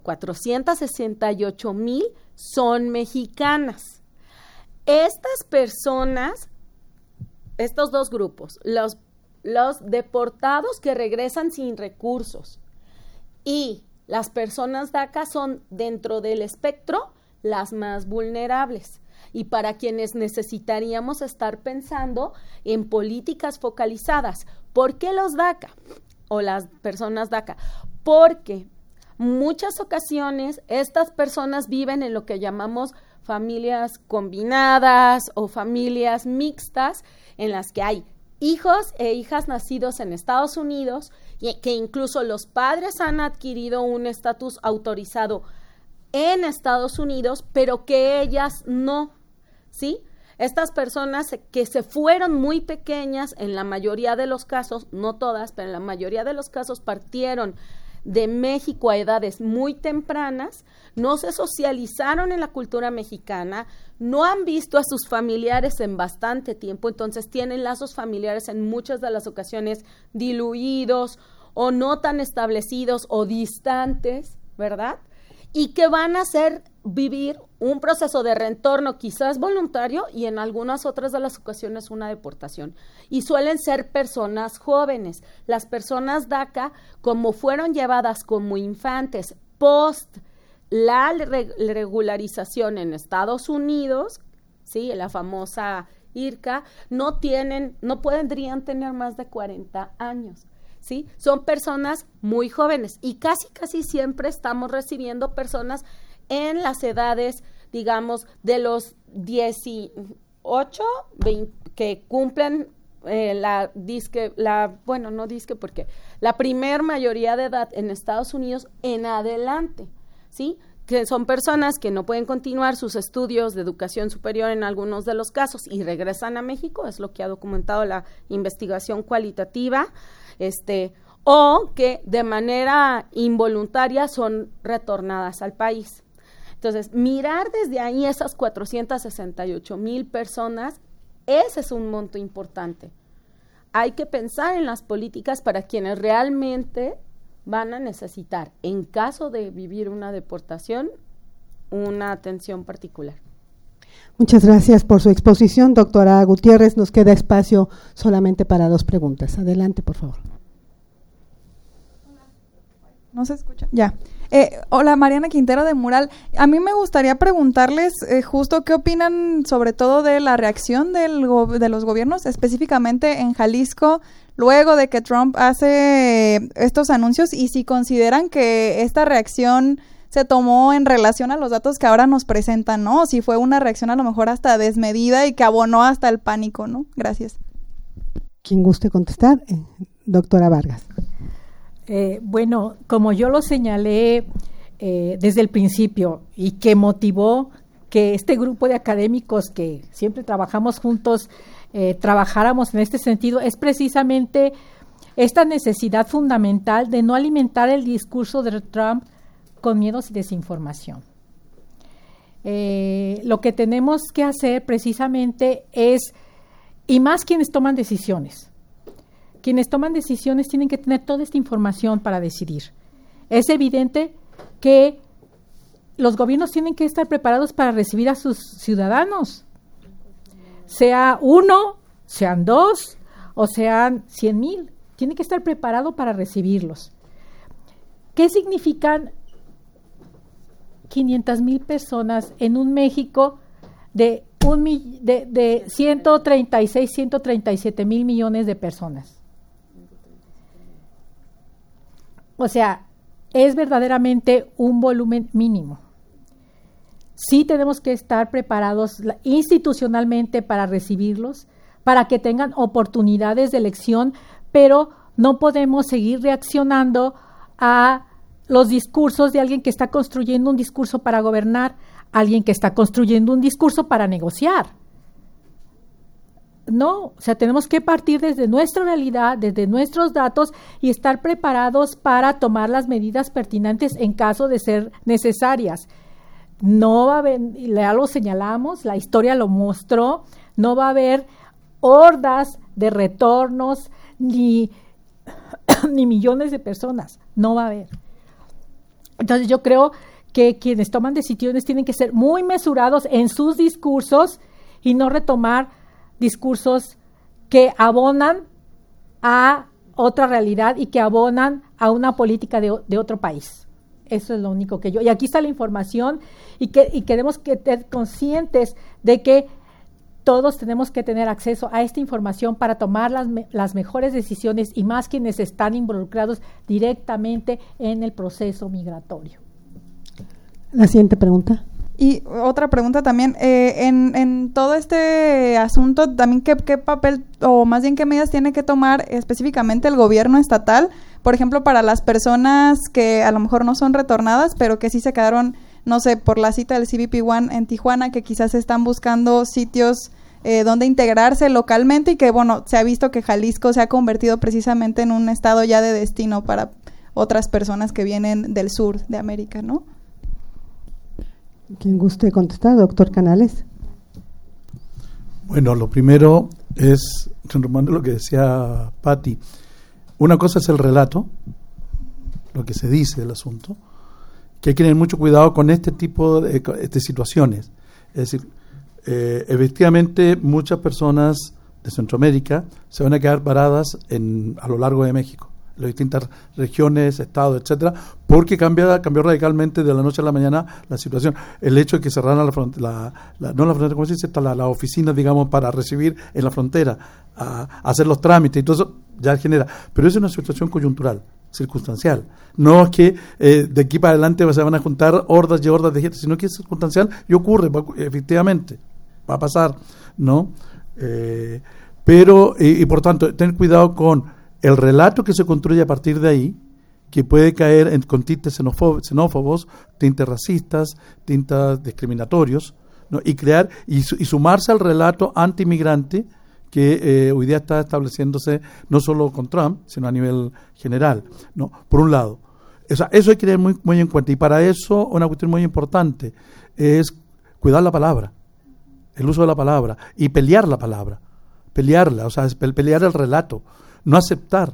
468,000 son mexicanas. Estas personas, estos dos grupos, los deportados que regresan sin recursos y las personas DACA son dentro del espectro las más vulnerables y para quienes necesitaríamos estar pensando en políticas focalizadas. ¿Por qué los DACA o las personas DACA? Porque muchas ocasiones estas personas viven en lo que llamamos familias combinadas o familias mixtas, en las que hay hijos e hijas nacidos en Estados Unidos y que incluso los padres han adquirido un estatus autorizado en Estados Unidos, pero que ellas no, ¿sí? Estas personas que se fueron muy pequeñas, en la mayoría de los casos, no todas, pero en la mayoría de los casos partieron de México a edades muy tempranas, no se socializaron en la cultura mexicana, no han visto a sus familiares en bastante tiempo, entonces tienen lazos familiares en muchas de las ocasiones diluidos o no tan establecidos o distantes, ¿verdad? Y que van a hacer vivir un proceso de retorno quizás voluntario y en algunas otras de las ocasiones una deportación. Y suelen ser personas jóvenes. Las personas DACA, como fueron llevadas como infantes post la regularización en Estados Unidos, ¿sí? La famosa IRCA, no podrían tener más de 40 años. ¿Sí? Son personas muy jóvenes y casi siempre estamos recibiendo personas en las edades, digamos, de los 18, 20, que cumplen la primer mayoría de edad en Estados Unidos en adelante, ¿sí? Que son personas que no pueden continuar sus estudios de educación superior en algunos de los casos y regresan a México, es lo que ha documentado la investigación cualitativa, o que de manera involuntaria son retornadas al país. Entonces, mirar desde ahí esas 468,000 personas, ese es un monto importante. Hay que pensar en las políticas para quienes realmente van a necesitar, en caso de vivir una deportación, una atención particular. Muchas gracias por su exposición, doctora Gutiérrez. Nos queda espacio solamente para 2 preguntas. Adelante, por favor. ¿No se escucha? Ya. Hola, Mariana Quintero de Mural. A mí me gustaría preguntarles justo qué opinan sobre todo de la reacción de los gobiernos, específicamente en Jalisco, luego de que Trump hace estos anuncios, y si consideran que esta reacción se tomó en relación a los datos que ahora nos presentan, ¿no? O si fue una reacción a lo mejor hasta desmedida y que abonó hasta el pánico, ¿no? Gracias. ¿Quién guste contestar? Doctora Vargas. Bueno, como yo lo señalé desde el principio y que motivó que este grupo de académicos que siempre trabajamos juntos trabajáramos en este sentido, es precisamente esta necesidad fundamental de no alimentar el discurso de Trump con miedos y desinformación. Lo que tenemos que hacer precisamente es, y más quienes toman decisiones tienen que tener toda esta información para decidir. Es evidente que los gobiernos tienen que estar preparados para recibir a sus ciudadanos, sea 1, sean 2 o sean 100,000. Tienen que estar preparados para recibirlos. ¿Qué significan 500,000 personas en un México de 136, 137 mil millones de personas? O sea, es verdaderamente un volumen mínimo. sí tenemos que estar preparados institucionalmente para recibirlos, para que tengan oportunidades de elección, pero no podemos seguir reaccionando a los discursos de alguien que está construyendo un discurso para gobernar, alguien que está construyendo un discurso para negociar. No, o sea, tenemos que partir desde nuestra realidad, desde nuestros datos y estar preparados para tomar las medidas pertinentes en caso de ser necesarias. No va a haber, ya lo señalamos, la historia lo mostró, no va a haber hordas de retornos ni millones de personas, no va a haber. Entonces yo creo que quienes toman decisiones tienen que ser muy mesurados en sus discursos y no retomar discursos que abonan a otra realidad y que abonan a una política de otro país. Eso es lo único que yo... Y aquí está la información y queremos que estar conscientes de que todos tenemos que tener acceso a esta información para tomar las mejores decisiones y más quienes están involucrados directamente en el proceso migratorio. La siguiente pregunta. Y otra pregunta también, en todo este asunto, también ¿qué papel, o más bien qué medidas tiene que tomar específicamente el gobierno estatal, por ejemplo, para las personas que a lo mejor no son retornadas, pero que sí se quedaron, no sé, por la cita del CBP One en Tijuana, que quizás están buscando sitios donde integrarse localmente y que, bueno, se ha visto que Jalisco se ha convertido precisamente en un estado ya de destino para otras personas que vienen del sur de América, ¿no? ¿Quién guste contestar, doctor Canales? Bueno, lo primero es, retomando lo que decía Patti, una cosa es el relato, lo que se dice del asunto, que hay que tener mucho cuidado con este tipo de situaciones. Es decir, efectivamente muchas personas de Centroamérica se van a quedar paradas a lo largo de México, en las distintas regiones, estados, etcétera, porque cambió radicalmente de la noche a la mañana la situación. El hecho de que cerraran ¿cómo se dice? Las oficinas, digamos, para recibir en la frontera, a hacer los trámites y todo eso, ya genera. Pero es una situación coyuntural, circunstancial. No es que de aquí para adelante se van a juntar hordas y hordas de gente, sino que es circunstancial y ocurre, efectivamente, va a pasar, ¿no? Pero, y por tanto, tener cuidado con el relato que se construye a partir de ahí, que puede caer con tintes xenófobos, tintes racistas, tintes discriminatorios, ¿no? Y crear y sumarse al relato anti-inmigrante que hoy día está estableciéndose no solo con Trump, sino a nivel general, ¿no? Por un lado. O sea, eso hay que tener muy, muy en cuenta. Y para eso, una cuestión muy importante es cuidar la palabra, el uso de la palabra, y pelear la palabra, pelearla, o sea, pelear el relato. No aceptar,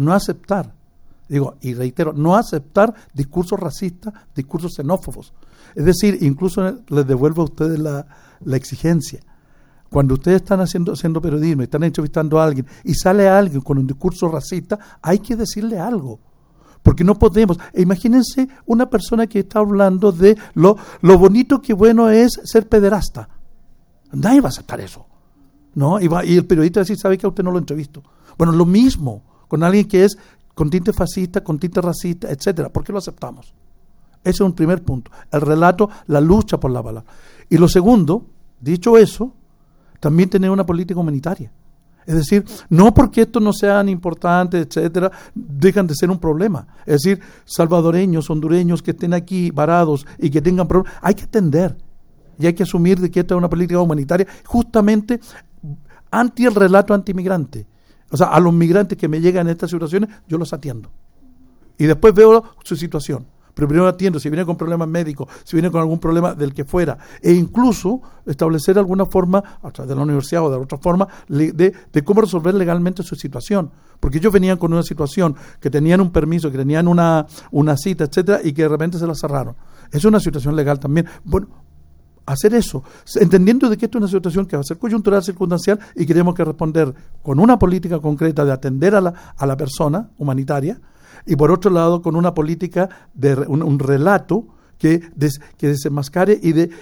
digo, y reitero, no aceptar discursos racistas, discursos xenófobos. Es decir, incluso les devuelvo a ustedes la exigencia. Cuando ustedes están haciendo periodismo y están entrevistando a alguien y sale alguien con un discurso racista, hay que decirle algo. Porque no podemos. Imagínense una persona que está hablando de lo bonito que bueno es ser pederasta. Nadie va a aceptar eso, ¿no? Y el periodista va a decir, ¿sabe que a usted no lo entrevisto? Bueno, lo mismo con alguien que es con tinte fascista, con tinte racista, etcétera. ¿Por qué lo aceptamos? Ese es un primer punto. El relato, la lucha por la palabra. Y lo segundo, dicho eso, también tener una política humanitaria. Es decir, no porque estos no sean importantes, etcétera, dejan de ser un problema. Es decir, salvadoreños, hondureños que estén aquí varados y que tengan problemas, hay que atender. Y hay que asumir de que esta es una política humanitaria justamente anti el relato anti-migrante. O sea, a los migrantes que me llegan en estas situaciones, yo los atiendo. Y después veo su situación. Pero primero atiendo, si viene con problemas médicos, si viene con algún problema del que fuera. E incluso establecer alguna forma, a través de la universidad o de otra forma, de cómo resolver legalmente su situación. Porque ellos venían con una situación, que tenían un permiso, que tenían una cita, etcétera, y que de repente se la cerraron. Es una situación legal también. Bueno, hacer eso, entendiendo de que esto es una situación que va a ser coyuntural, circunstancial, y que tenemos que responder con una política concreta de atender a la persona humanitaria, y por otro lado con una política de un relato que desenmascare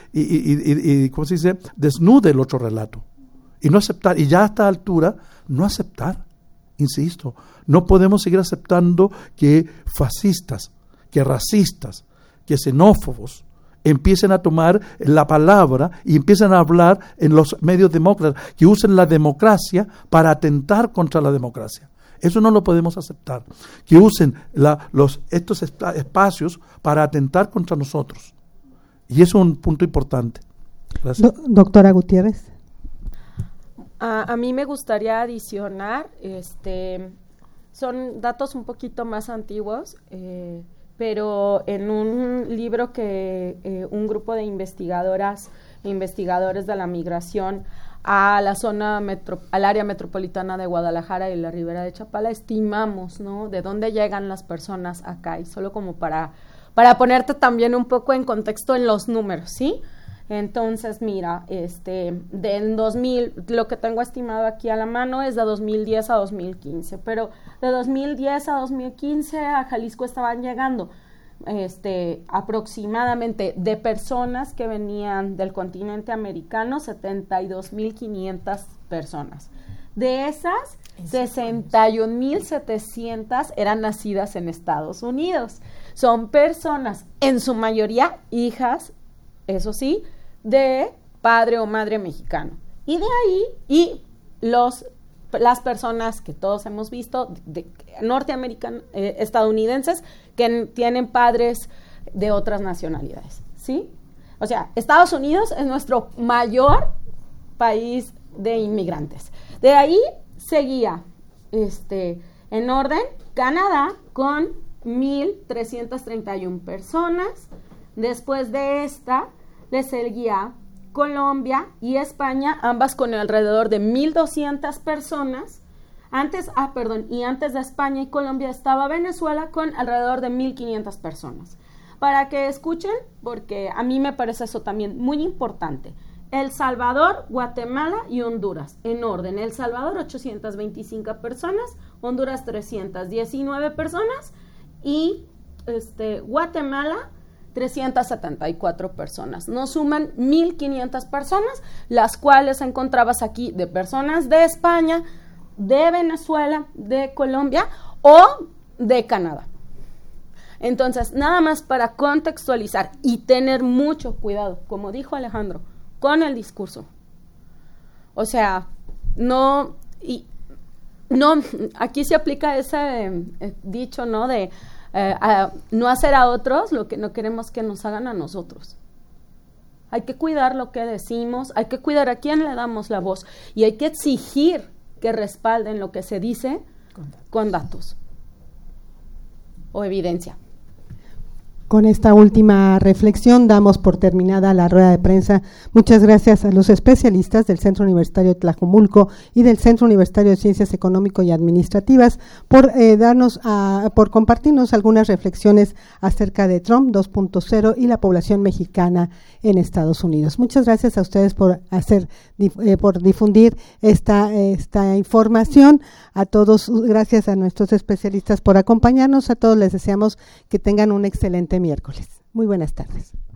y ¿cómo se dice? Desnude el otro relato. Y no aceptar, y ya a esta altura, no aceptar, insisto, no podemos seguir aceptando que fascistas, que racistas, que xenófobos, empiecen a tomar la palabra y empiecen a hablar en los medios demócratas, que usen la democracia para atentar contra la democracia. Eso no lo podemos aceptar, que usen estos espacios para atentar contra nosotros. Y eso es un punto importante. Gracias. Doctora Gutiérrez. A mí me gustaría adicionar, son datos un poquito más antiguos, pero en un libro que un grupo de investigadoras e investigadores de la migración a la zona al área metropolitana de Guadalajara y la Ribera de Chapala, estimamos, ¿no?, de dónde llegan las personas acá, y solo como para ponerte también un poco en contexto en los números, ¿sí? Entonces, mira, del 2000, lo que tengo estimado aquí a la mano es de 2010 a 2015, pero de 2010 a 2015 a Jalisco estaban llegando aproximadamente de personas que venían del continente americano, 72,500 personas. De esas, 61,700 eran nacidas en Estados Unidos. Son personas, en su mayoría hijas, eso sí, de padre o madre mexicano. Y de ahí, las personas que todos hemos visto, norteamericanos, estadounidenses, que tienen padres de otras nacionalidades, ¿sí? O sea, Estados Unidos es nuestro mayor país de inmigrantes. De ahí seguía, en orden, Canadá con 1,331 personas. Después de esta, le seguía Colombia y España, ambas con alrededor de 1,200 personas. Antes de España y Colombia estaba Venezuela con alrededor de 1,500 personas. Para que escuchen, porque a mí me parece eso también muy importante. El Salvador, Guatemala y Honduras, en orden. El Salvador, 825 personas, Honduras, 319 personas y Guatemala, 374 personas. Nos suman 1,500 personas, las cuales encontrabas aquí de personas de España, de Venezuela, de Colombia o de Canadá. Entonces, nada más para contextualizar y tener mucho cuidado, como dijo Alejandro, con el discurso. O sea, aquí se aplica ese dicho, ¿no?, de no hacer a otros lo que no queremos que nos hagan a nosotros. Hay que cuidar lo que decimos, hay que cuidar a quién le damos la voz y hay que exigir que respalden lo que se dice con datos o evidencia. Con esta última reflexión damos por terminada la rueda de prensa. Muchas gracias a los especialistas del Centro Universitario de Tlajomulco y del Centro Universitario de Ciencias Económico y Administrativas por por compartirnos algunas reflexiones acerca de Trump 2.0 y la población mexicana en Estados Unidos. Muchas gracias a ustedes por difundir esta información. A todos, gracias a nuestros especialistas por acompañarnos. A todos les deseamos que tengan un excelente miércoles. Muy buenas tardes.